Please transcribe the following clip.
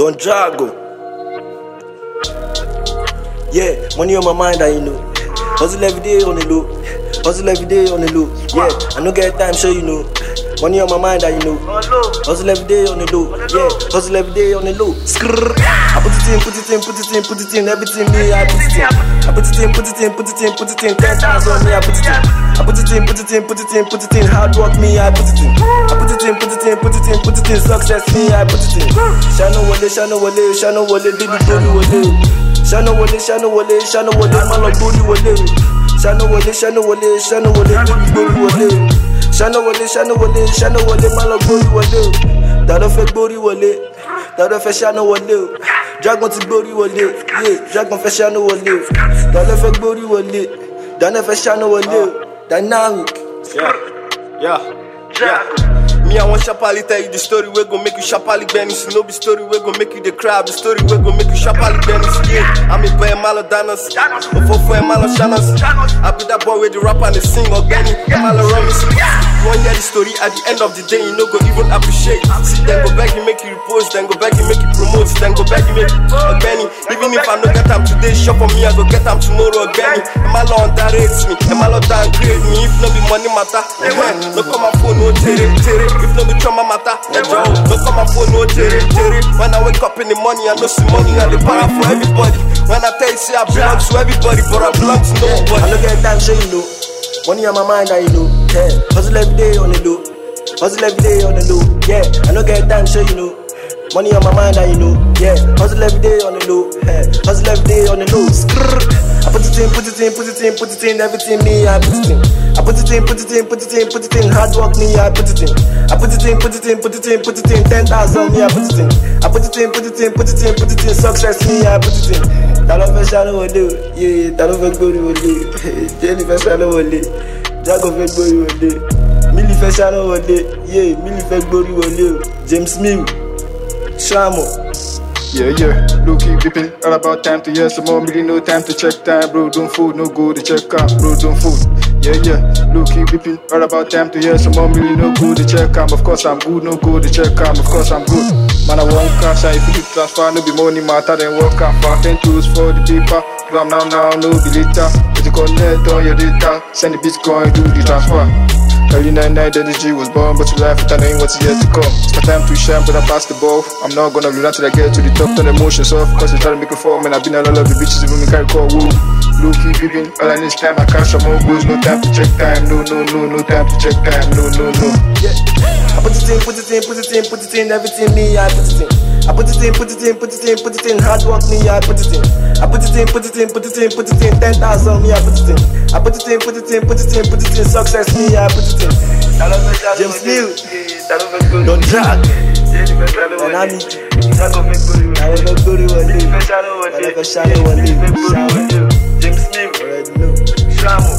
Don Jago. Yeah, money on my mind, and you know. Hustle every day on the low. Hustle every day on the low. Yeah, I no get time, so you know. Money on my mind, and you know. Hustle every day on the low. Yeah, hustle every day on the low. Skrrr. I put it in, put it in, put it in, put it in. Everything me, I put it in. I put it in, put it in, put it in, put it in. 10 times on me, I put it in. I put it in, put it in, put it in, put it in. Hard work me, I put it in. I put it in, put it in, put it in, put it in. Success me, I put it in. Shano wale, shano wale, shano wale, baby, baby wale. Shano wale, shano wale, shano wale, malo boli wale. Shano wale, shano wale, shano wale, baby, baby wale. Shano wale, shano wale, shano wale, malo boli wale. Dado fe bori wale, dado fe shano wale. Dragon ti bori wale, yeah. Dragon fe shano wale. Dado fe bori wale, dado fe shano wale. Dynamic. Yeah. Me, I want sharply tell you the story we gon' make you sharply Bennis. No be story we gon' make you the crowd. The story we gon' make you sharply Bennis. Yeah, I'm a boy malo danas, for malo shanas. I be that boy with the rap and the sing organic. Malo runs. You want hear the story at the end of the day, you no go even appreciate. See, then go back and make you repost, then go back and make you promote, then go back and make organic. Even if I no get time today, shop for me, I go get time tomorrow organic. Malo underrates me, malo downgrade me. If no be money matter, no come my phone, no tere. If no be trauma matter, no come my phone, no tere. When I wake up in the morning, I know some money and the power for everybody. When I tell you, say I belong to everybody, but I belong to nobody. I no get time, so you know. Money on my mind, I know. Yeah, hustle every day on the low. Hustle every day on the low. Yeah, I no get time, so you know. Money on my mind, I know. Yeah, hustle every day on the low. Yeah, hustle every day on the low. Skrrr. I put it in, put it in, put it in, put it in. Everything me, I put it in. I put it in, put it in, put it in, put it in. Hard work me, I put it in. I put it in, put it in, put it in, put it in. 10,000 me, I put it in. I put it in, put it in, put it in, put it in. Success me, I put it in. Talo fe shano wale, yeah. Talo fe gori wale, Jenny fe shano wale. Jago fe gori wale, Millie fe shano wale, yeah. Millie fe gori wale. James Mill, Shamo. Yeah, Blue keep dipping, all about time to hear some more, really no time to check time, bro, don't food, no go to check out, bro, don't food. Yeah, Blue keep dipping, all about time to hear some more, really no go to check out, of course I'm good, no go to check out, of course I'm good. Man, I want cash, if you transfer, no be money matter, then work out for 10 tools for the paper, gram now, no be later, if you connect on your data, send the Bitcoin, do the transfer. Early 99, then the G was born, but to life, it ain't what's yet to come. It's my time to shine, but I pass the ball. I'm not gonna lose until I get to the top, turn emotions off, cause they try to make a form, and I've been all of the bitches, even me carry call, woo. Blue keep giving, all I need is time, I cash some more goals, no time to check time, no time to check time, no. Yeah. I put it in, put it in, put it in, put it in, everything me, I put it in. I put it in, put it in, put it in, put it in, hard work me, I put it in. I put it in, put it in, put it in, put it in, 10,000 me, I put it in. I put it in, put it in, put it in, put it in, success me, I put it in. James Mill, Don Jago, Dynamic, I don't know Gori wale, I don't know Shano wale, James Mill, already know, Shamo.